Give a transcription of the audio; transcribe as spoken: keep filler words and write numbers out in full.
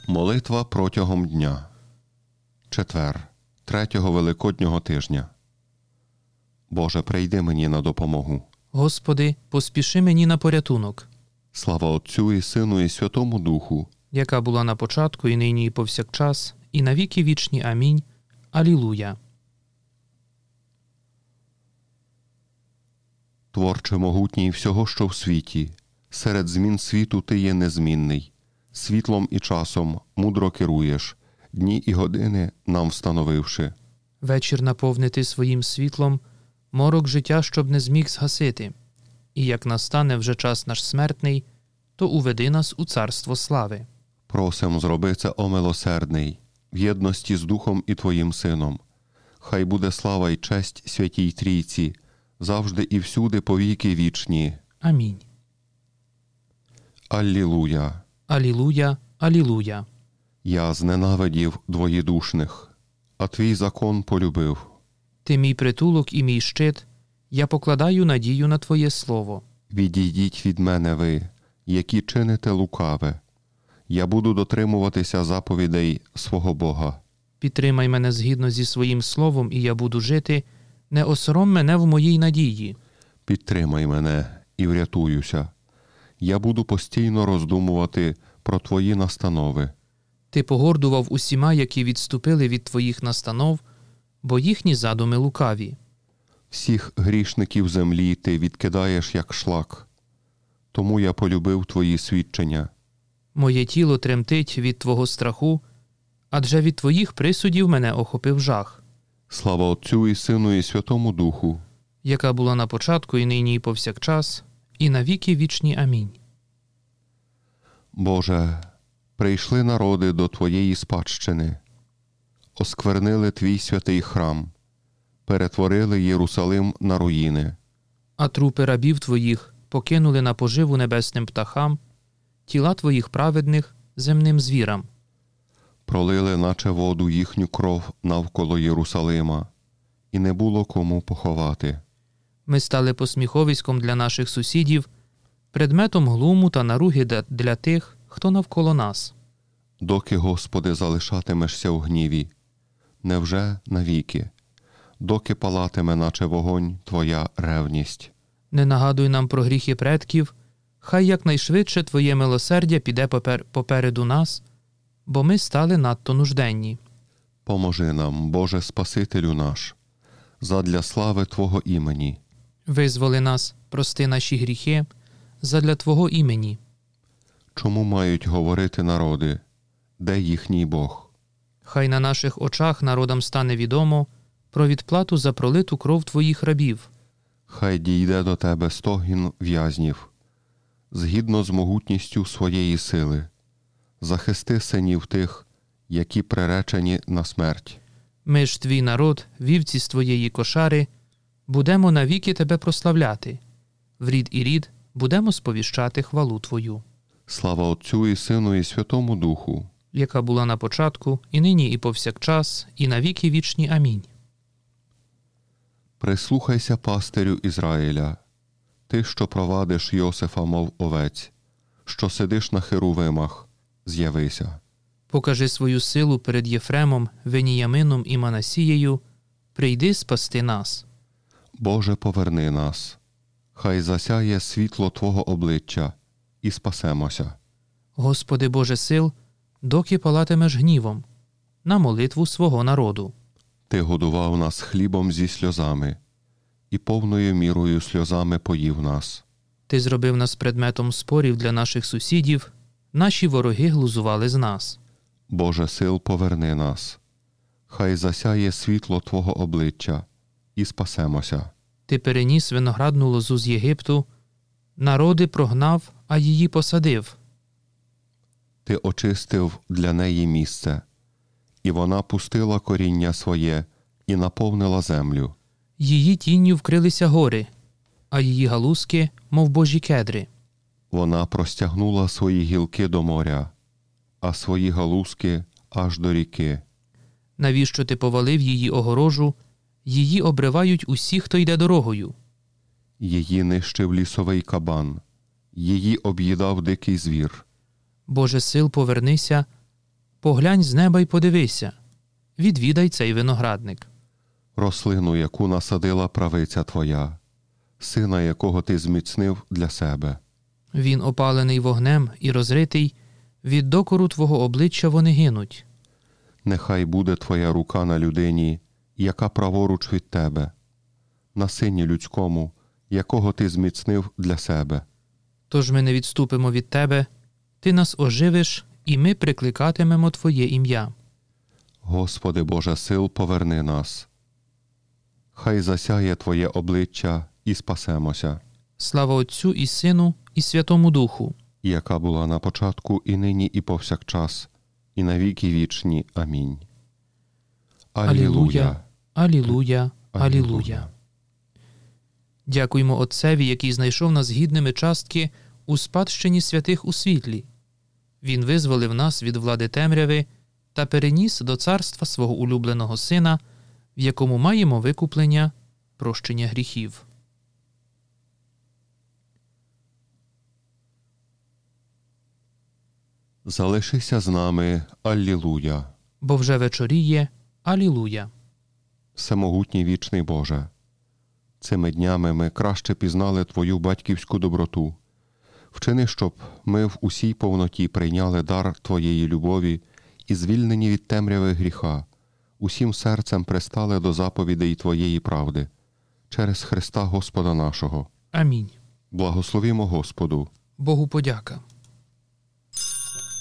Молитва протягом дня. Четвер, третього Великоднього тижня. Боже, прийди мені на допомогу. Господи, поспіши мені на порятунок. Слава Отцю і Сину і Святому Духу, яка була на початку, і нині, і повсякчас, і на віки вічні. Амінь. Алілуя. Творче могутній всього, що в світі, серед змін світу ти є незмінний. Світлом і часом мудро керуєш, дні і години нам встановивши. Вечір наповнити своїм світлом, морок життя, щоб не зміг згасити. І як настане вже час наш смертний, то уведи нас у царство слави. Просим, зроби це, о милосердний, в єдності з Духом і Твоїм Сином. Хай буде слава й честь Святій Трійці, завжди і всюди по віки вічні. Амінь. Аллілуя. Алілуя, алілуя. Я зненавидів двоєдушних, а Твій закон полюбив. Ти мій притулок і мій щит, я покладаю надію на Твоє слово. Відійдіть від мене ви, які чините лукаве. Я буду дотримуватися заповідей свого Бога. Підтримай мене згідно зі своїм словом, і я буду жити. Не осором мене в моїй надії. Підтримай мене і врятуюся. Я буду постійно роздумувати про Твої настанови. Ти погордував усіма, які відступили від Твоїх настанов, бо їхні задуми лукаві. Всіх грішників землі Ти відкидаєш як шлак. Тому я полюбив Твої свідчення. Моє тіло тремтить від Твого страху, адже від Твоїх присудів мене охопив жах. Слава Отцю і Сину і Святому Духу, яка була на початку, і нині, і повсякчас, і на віки вічні. Амінь. Боже, прийшли народи до Твоєї спадщини, осквернили Твій святий храм, перетворили Єрусалим на руїни. А трупи рабів Твоїх покинули на поживу небесним птахам, тіла Твоїх праведних земним звірам. Пролили, наче воду, їхню кров навколо Єрусалима, і не було кому поховати. Ми стали посміховиськом для наших сусідів, предметом глуму та наруги для тих, хто навколо нас. Доки, Господи, залишатимешся у гніві? Невже навіки? Доки палатиме, наче вогонь, Твоя ревність? Не нагадуй нам про гріхи предків, хай якнайшвидше Твоє милосердя піде попер... попереду нас, бо ми стали надто нужденні. Поможи нам, Боже Спасителю наш, задля слави Твого імені. Визволи нас, прости наші гріхи, задля Твого імені. Чому мають говорити народи? Де їхній Бог? Хай на наших очах народам стане відомо про відплату за пролиту кров Твоїх рабів. Хай дійде до Тебе стогін в'язнів, згідно з могутністю своєї сили. Захисти синів тих, які приречені на смерть. Ми ж Твій народ, вівці з Твоєї кошари, будемо навіки Тебе прославляти. В рід і рід будемо сповіщати хвалу Твою. Слава Отцю і Сину і Святому Духу, яка була на початку, і нині, і повсякчас, і на віки вічні. Амінь. Прислухайся, пастирю Ізраїля, ти, що провадиш Йосифа, мов овець, що сидиш на херувимах, з'явися. Покажи свою силу перед Єфремом, Веніямином і Манасією, прийди спасти нас. Боже, поверни нас, хай засяє світло Твого обличчя, і спасемося. Господи Боже сил, доки палатимеш гнівом, на молитву свого народу. Ти годував нас хлібом зі сльозами, і повною мірою сльозами поїв нас. Ти зробив нас предметом спорів для наших сусідів, наші вороги глузували з нас. Боже сил, поверни нас, хай засяє світло Твого обличчя, і спасемося. Ти переніс виноградну лозу з Єгипту, народи прогнав, а її посадив. Ти очистив для неї місце, і вона пустила коріння своє і наповнила землю. Її тінню вкрилися гори, а її галузки, мов божі кедри. Вона простягнула свої гілки до моря, а свої галузки аж до ріки. Навіщо ти повалив її огорожу? Її обривають усі, хто йде дорогою. Її нищив лісовий кабан, її об'їдав дикий звір. Боже сил, повернися, Поглянь з неба й подивися. Відвідай цей виноградник. Рослину, яку насадила правиця твоя, сина, якого ти зміцнив для себе. Він опалений вогнем і розритий, від докору твого обличчя вони гинуть. Нехай буде твоя рука на людині, яка праворуч від тебе, на сині людському, якого ти зміцнив для себе. Тож ми не відступимо від тебе, ти нас оживиш, і ми прикликатимемо твоє ім'я. Господи Боже сил, поверни нас. Хай засяє Твоє обличчя і спасемося, Слава Отцю і Сину, і Святому Духу. яка була на початку, і нині, і повсякчас, і на віки вічні. Амінь. Алілуя, алілуя, алілуя. Дякуємо Отцеві, який знайшов нас гідними частки у спадщині святих у світлі. Він визволив нас від влади темряви та переніс до царства свого улюбленого Сина, в якому маємо викуплення, прощення гріхів. Залишися з нами. Алілуя. Бо вже вечоріє. Алілуя. Всемогутній вічний Боже, цими днями ми краще пізнали Твою батьківську доброту. Вчини, щоб ми в усій повноті прийняли дар Твоєї любові і, звільнені від темряви гріха, усім серцем пристали до заповідей Твоєї правди. Через Христа Господа нашого. Амінь. Благословімо Господу. Богу подяка.